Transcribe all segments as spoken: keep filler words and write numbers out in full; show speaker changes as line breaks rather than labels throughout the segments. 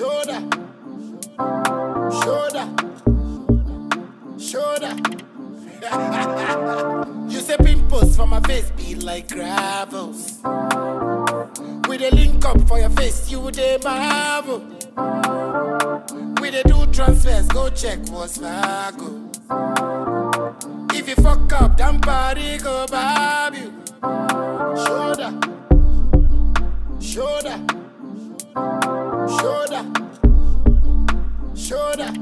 Shoulder, shoulder, shoulder. You say pimples for my face be like gravels. We dey link up for your face, you dey marvel. We dey do transfers, go check what's Fargo. If you fuck up, damn party go bob you. Shoulder, shoulder, shoulder, shoulder.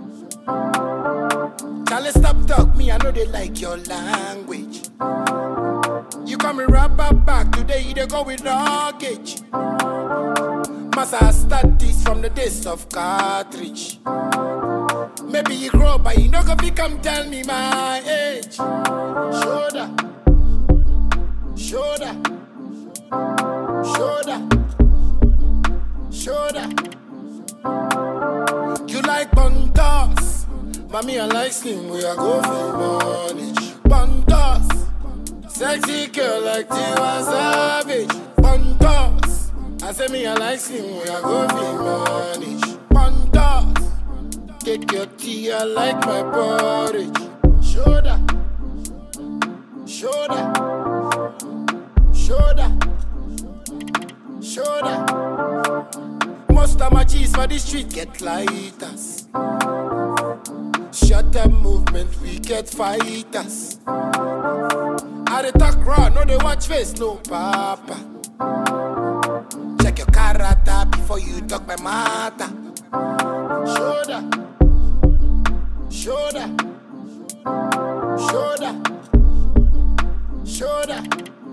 Charlie, stop talk, me I know they like your language. You call me rapper back, today you dey go with luggage. Massa start this from the days of cartridge. Maybe you grow but you no go be come tell me my age. Shoulder, shoulder, shoulder, shoulder. You like buntos, mommy I like slim, we are go for money. Buntos, sexy girl like Tiwa Savage. Buntos, I say me I like slim, we are go for money. Buntos, take your tea, I like my porridge. Shoulder, shoulder, shoulder, shoulder. Most of my cheese for the street get lighters. Shut up movement, we get fighters. I dey talk raw, no they watch face, no papa. Check your character before you talk my matter. Shoulder, shoulder, shoulder, shoulder.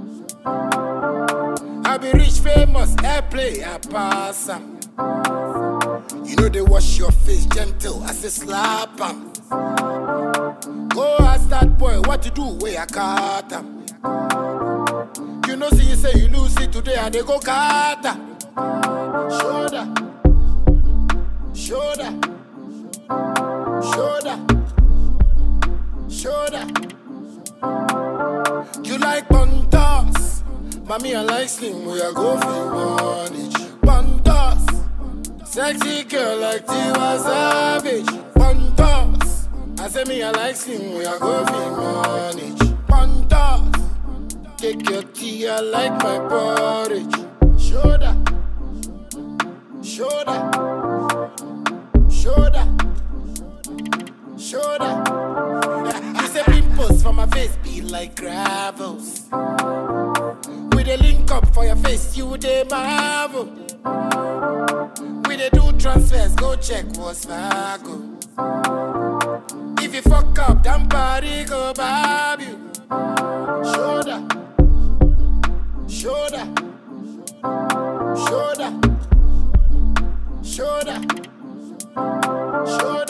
I be rich, famous, airplay, I pass 'em. You know they wash your face gentle, I say slap 'em. Go ask that boy what to do where I caught 'em. You know see you say you lose it today and they go kata. Shoulder, shoulder, shoulder, shoulder. You like buntos, mommy I like slim, we are go for money. Buntos, sexy girl like Tiwa Savage. Buntos, I say me I like slim, we are go for money. Buntos, take your tea, I like my porridge. Shoulder, shoulder, shoulder, shoulder. You say pimples for my face be like gravels. We dey link up for your face, you dey marvel. We dey do transfers, go check what's Fargo. If you fuck up, damn party go bob you. Shoulder, shoulder, shoulder, shoulder, shoulder.